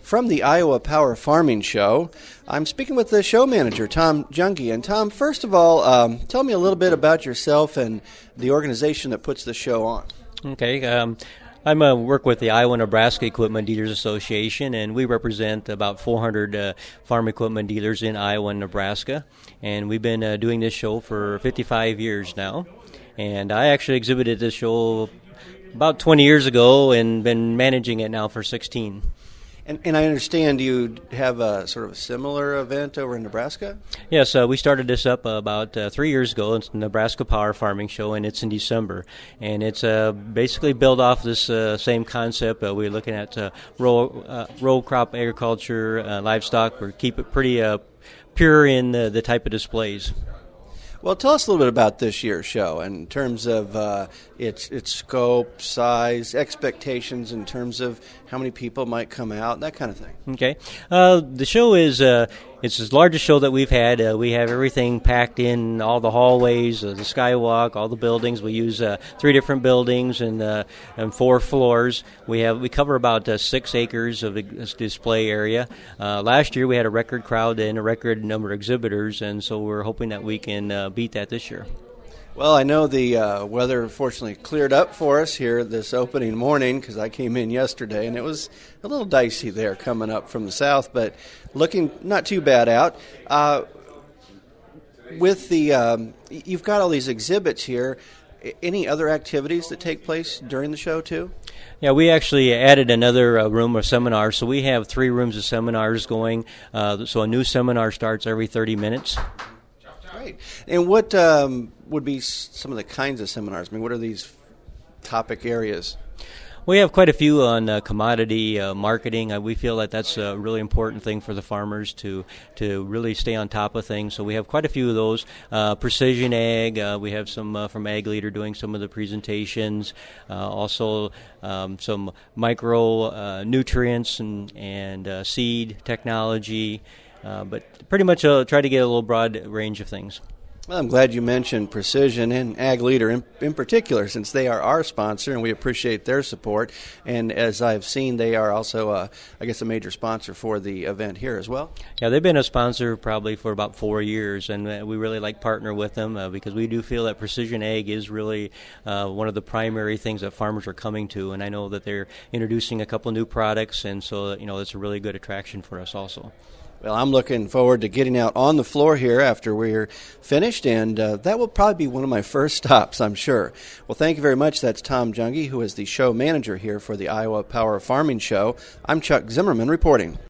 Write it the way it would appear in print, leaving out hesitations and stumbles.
From the Iowa Power Farming Show, I'm speaking with the show manager, Tom Junge. And Tom, first of all, tell me a little bit about yourself and the organization that puts the show on. Okay, I work with the Iowa-Nebraska Equipment Dealers Association, and we represent about 400 farm equipment dealers in Iowa and Nebraska. And we've been doing this show for 55 years now. And I actually exhibited this show about 20 years ago and been managing it now for 16. And I understand you have a sort of a similar event over in Nebraska? Yes, we started this up about 3 years ago. It's the Nebraska Power Farming Show, and it's in December. And it's basically built off this same concept. We're looking at row crop agriculture, livestock. We keep it pretty pure in the type of displays. Well, tell us a little bit about this year's show in terms of its scope, size, expectations in terms of how many people might come out, that kind of thing. Okay. The show is it's the largest show that we've had. We have everything packed in, all the hallways, the skywalk, all the buildings. We use 3 different buildings and 4 floors. We cover about 6 acres of display area. Last year we had a record crowd and a record number of exhibitors, and so we're hoping that we can beat that this year. Well, I know the weather fortunately cleared up for us here this opening morning because I came in yesterday and it was a little dicey there coming up from the south, but looking not too bad out. With the you've got all these exhibits here. Any other activities that take place during the show too? Yeah, we actually added another room of seminars, so we have 3 rooms of seminars going. So a new seminar starts every 30 minutes. Great. And what would be some of the kinds of seminars? I mean, what are these topic areas? We have quite a few on commodity marketing. We feel that that's a really important thing for the farmers to really stay on top of things. So we have quite a few of those. Precision ag, we have some from Ag Leader doing some of the presentations. Also some micro nutrients and seed technology. But pretty much try to get a little broad range of things. Well, I'm glad you mentioned Precision and Ag Leader in particular, since they are our sponsor, and we appreciate their support. And as I've seen, they are also, a major sponsor for the event here as well. Yeah, they've been a sponsor probably for about 4 years, and we really like partner with them because we do feel that precision ag is really one of the primary things that farmers are coming to. And I know that they're introducing a couple new products, and so it's a really good attraction for us also. Well, I'm looking forward to getting out on the floor here after we're finished, and that will probably be one of my first stops, I'm sure. Well, thank you very much. That's Tom Junge, who is the show manager here for the Iowa Power Farming Show. I'm Chuck Zimmerman reporting.